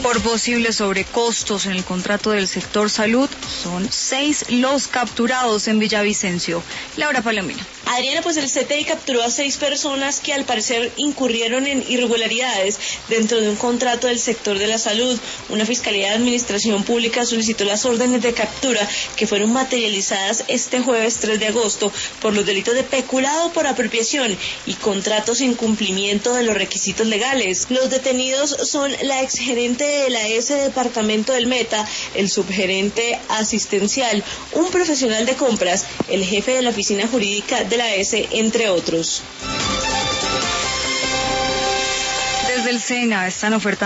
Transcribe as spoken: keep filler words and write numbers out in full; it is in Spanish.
Por posibles sobrecostos en el contrato del sector salud, son seis los capturados en Villavicencio. Laura Palomino. Adriana, pues el C T I capturó a seis personas que al parecer incurrieron en irregularidades dentro de un contrato del sector de la salud. Una Fiscalía de Administración Pública solicitó las órdenes de captura que fueron materializadas este jueves tres de agosto por los delitos de peculado por apropiación y contratos sin cumplimiento de los requisitos legales. Los detenidos son la exgerente de la S Departamento del Meta, el subgerente asistencial, un profesional de compras, el jefe de la oficina jurídica de la S, entre otros. Desde el SENA están ofertando